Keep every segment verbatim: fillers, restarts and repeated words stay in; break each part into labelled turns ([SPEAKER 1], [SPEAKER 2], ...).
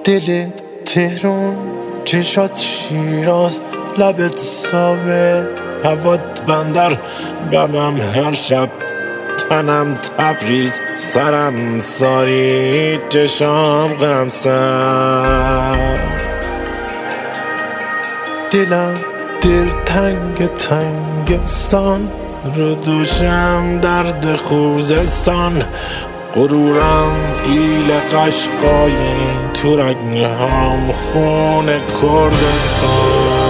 [SPEAKER 1] دلت تهران، چشات شیراز، لبت ساوه، هوات بندر، بمم هر شب، تنم تبریز، سرم ساری، چشام غمسر. دلم دل تنگ تنگستان، رو دوشم درد خوزستان، غرورم ایل قشقایی، تو رگنهام خون کردستان.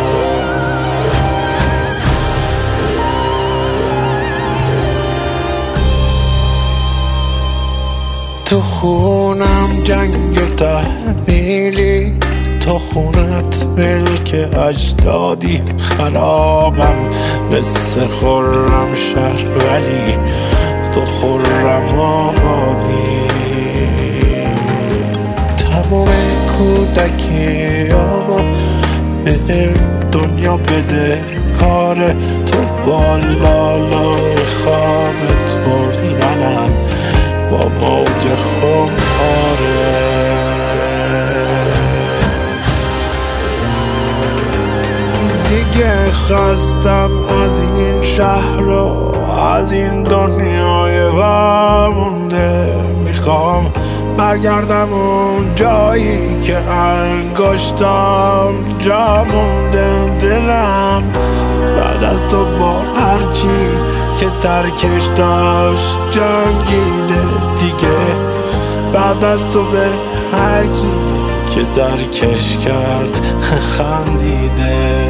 [SPEAKER 1] تو خونم جنگ تحمیلی، تو خونت ملک اجدادی، خرابم مثل خرم شهر ولی تو خرم آبادی. تمام کودکیامو به دنیا بده کاره، تو بالالای خوابت بردی، منم با موج خماره. دیگه خستم از این شهر و از این دنیای ورمونده، میخوام برگردم اون جایی که انگشتام جا مونده. دلم بعد از تو با هرچی که ترکش داشت جنگیده دیگه، بعد از تو به هر کی که درکش کرد خندیده.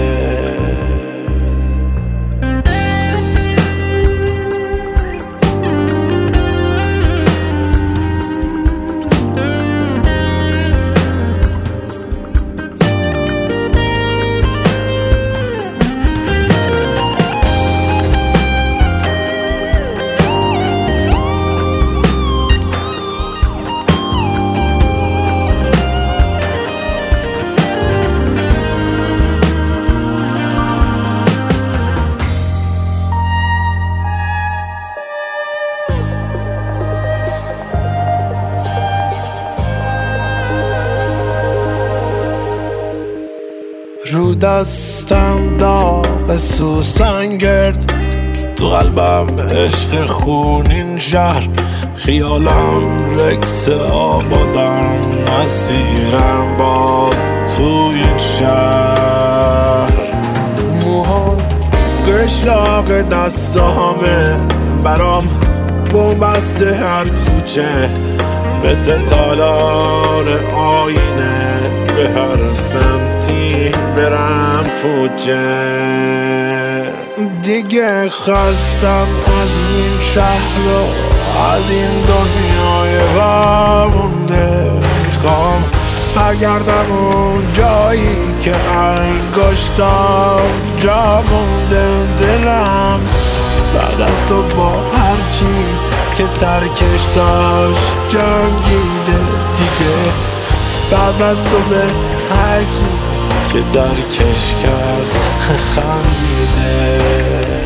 [SPEAKER 1] رو دستم داغ سوسن گرد، تو قلبم عشق خونین شهر، خیالم رکس آبادم، مسیرم باز تو این شهر. موهات قشلاق دستامه، برام بومبسته هر کوچه، مثل تالار آینه، به هر سمتی برم پوچه. دیگه خستم از این شهر و از این دنیای ورمونده، میخوام برگردم اون جایی که انگشتام جا مونده. دلم بعد از تو با هرچی که ترکش داشت جنگیده دیگه، بعد از تو به هر کی که درکش کرد خندیده.